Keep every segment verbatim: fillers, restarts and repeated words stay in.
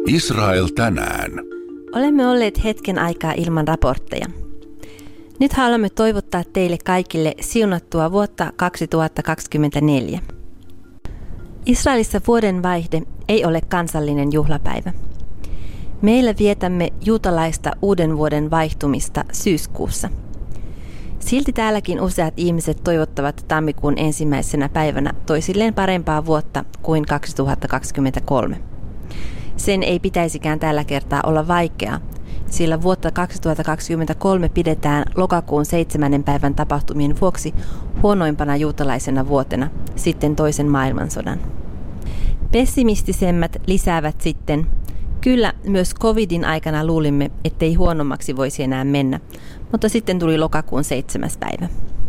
Israel tänään. Olemme olleet hetken aikaa ilman raportteja. Nyt haluamme toivottaa teille kaikille siunattua vuotta kaksituhattakaksikymmentäneljä. Israelissa vuodenvaihde ei ole kansallinen juhlapäivä. Meillä vietämme juutalaista uuden vuoden vaihtumista syyskuussa. Silti täälläkin useat ihmiset toivottavat tammikuun ensimmäisenä päivänä toisilleen parempaa vuotta kuin kaksituhattakaksikymmentäkolme. Sen ei pitäisikään tällä kertaa olla vaikeaa, sillä vuotta kaksituhattakaksikymmentäkolme pidetään lokakuun seitsemännen päivän tapahtumien vuoksi huonoimpana juutalaisena vuotena sitten toisen maailmansodan. Pessimistisemmät lisäävät sitten: kyllä, myös covidin aikana luulimme, ettei huonommaksi voisi enää mennä, mutta sitten tuli lokakuun seitsemäs päivä.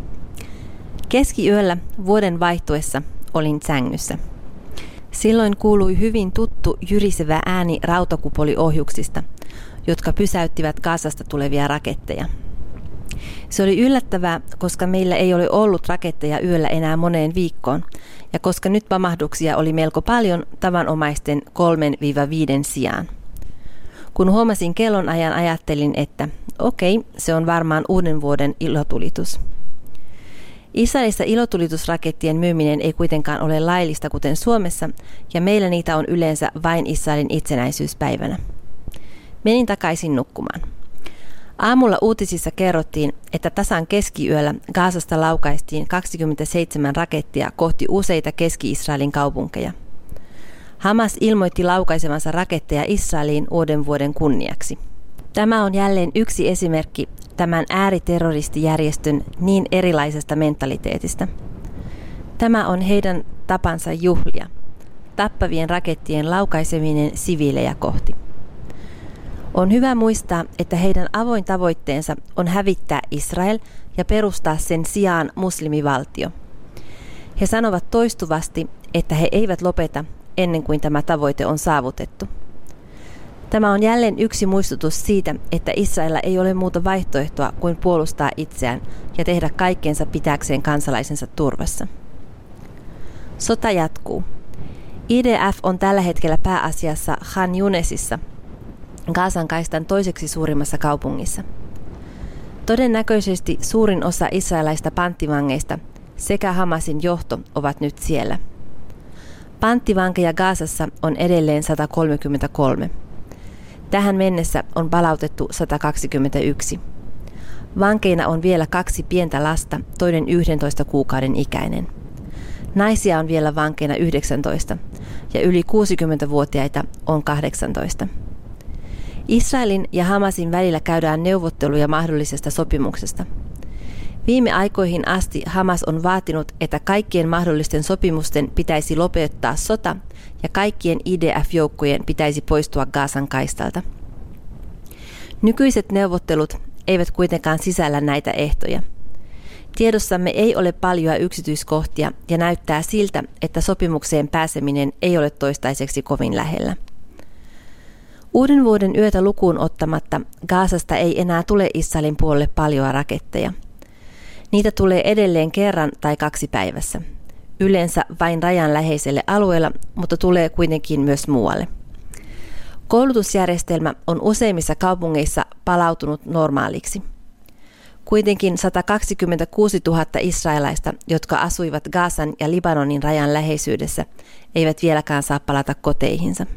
Keskiyöllä vuoden vaihtuessa olin sängyssä. Silloin kuului hyvin tuttu jyrisevä ääni rautakupoliohjuksista, jotka pysäyttivät Gazasta tulevia raketteja. Se oli yllättävää, koska meillä ei ole ollut raketteja yöllä enää moneen viikkoon, ja koska nyt pamahduksia oli melko paljon tavanomaisten kolmen viiden sijaan. Kun huomasin kellonajan, ajattelin, että okei, se on varmaan uuden vuoden ilotulitus. Israelissa ilotulitusrakettien myyminen ei kuitenkaan ole laillista kuten Suomessa, ja meillä niitä on yleensä vain Israelin itsenäisyyspäivänä. Menin takaisin nukkumaan. Aamulla uutisissa kerrottiin, että tasan keskiyöllä Gazasta laukaistiin kaksikymmentäseitsemän rakettia kohti useita Keski-Israelin kaupunkeja. Hamas ilmoitti laukaisevansa raketteja Israeliin uuden vuoden kunniaksi. Tämä on jälleen yksi esimerkki tämän ääriterroristijärjestön niin erilaisesta mentaliteetista. Tämä on heidän tapansa juhlia, tappavien rakettien laukaiseminen siviilejä kohti. On hyvä muistaa, että heidän avoin tavoitteensa on hävittää Israel ja perustaa sen sijaan muslimivaltio. He sanovat toistuvasti, että he eivät lopeta ennen kuin tämä tavoite on saavutettu. Tämä on jälleen yksi muistutus siitä, että Israelilla ei ole muuta vaihtoehtoa kuin puolustaa itseään ja tehdä kaikkensa pitääkseen kansalaisensa turvassa. Sota jatkuu. I D F on tällä hetkellä pääasiassa Khan Younesissa, Gazan kaistan toiseksi suurimmassa kaupungissa. Todennäköisesti suurin osa israelaista panttivangeista sekä Hamasin johto ovat nyt siellä. Panttivankeja Gazassa on edelleen sata kolmekymmentäkolme. Tähän mennessä on palautettu sata kaksikymmentäyksi. Vankeina on vielä kaksi pientä lasta, toinen yhdentoista kuukauden ikäinen. Naisia on vielä vankeina yhdeksäntoista ja yli kuusikymmentävuotiaita on kahdeksantoista. Israelin ja Hamasin välillä käydään neuvotteluja mahdollisesta sopimuksesta. Viime aikoihin asti Hamas on vaatinut, että kaikkien mahdollisten sopimusten pitäisi lopettaa sota ja kaikkien I D F-joukkojen pitäisi poistua Gazan kaistalta. Nykyiset neuvottelut eivät kuitenkaan sisällä näitä ehtoja. Tiedossamme ei ole paljon yksityiskohtia ja näyttää siltä, että sopimukseen pääseminen ei ole toistaiseksi kovin lähellä. Uuden vuoden yötä lukuun ottamatta Gazasta ei enää tule Israelin puolelle paljon raketteja. Niitä tulee edelleen kerran tai kaksi päivässä. Yleensä vain rajan läheiselle alueella, mutta tulee kuitenkin myös muualle. Koulutusjärjestelmä on useimmissa kaupungeissa palautunut normaaliksi. Kuitenkin sata kaksikymmentäkuusituhatta israelaista, jotka asuivat Gazan ja Libanonin rajan läheisyydessä, eivät vieläkään saa palata koteihinsa.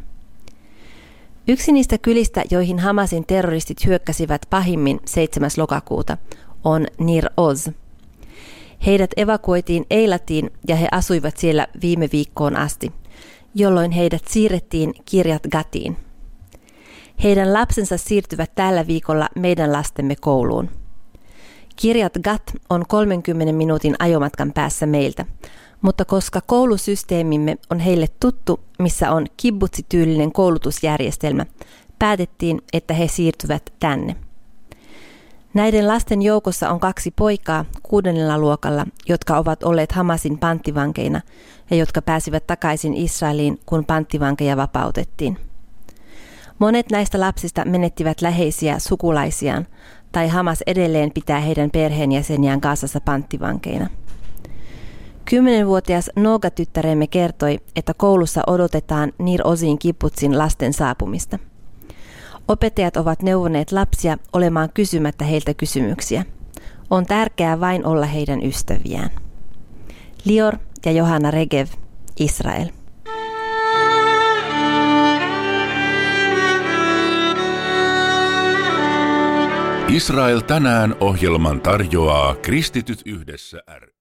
Yksi niistä kylistä, joihin Hamasin terroristit hyökkäsivät pahimmin seitsemäs lokakuuta, on Nir Oz. Heidät evakuoitiin Eilatiin ja he asuivat siellä viime viikkoon asti, jolloin heidät siirrettiin Kiryat Gatiin. Heidän lapsensa siirtyvät tällä viikolla meidän lastemme kouluun. Kiryat Gat on kolmenkymmenen minuutin ajomatkan päässä meiltä, mutta koska koulusysteemimme on heille tuttu, missä on kibbutsityylinen koulutusjärjestelmä, päätettiin, että he siirtyvät tänne. Näiden lasten joukossa on kaksi poikaa kuudennella luokalla, jotka ovat olleet Hamasin panttivankeina ja jotka pääsivät takaisin Israeliin, kun panttivankeja vapautettiin. Monet näistä lapsista menettivät läheisiä sukulaisiaan, tai Hamas edelleen pitää heidän perheenjäseniään Gazassa panttivankeina. Kymmenenvuotias Noga-tyttäremme kertoi, että koulussa odotetaan Nir Ozin kibbutsin lasten saapumista. Opettajat ovat neuvoneet lapsia olemaan kysymättä heiltä kysymyksiä. On tärkeää vain olla heidän ystäviään. Lior ja Johanna Regev, Israel. Israel tänään -ohjelman tarjoaa Kristityt yhdessä ry.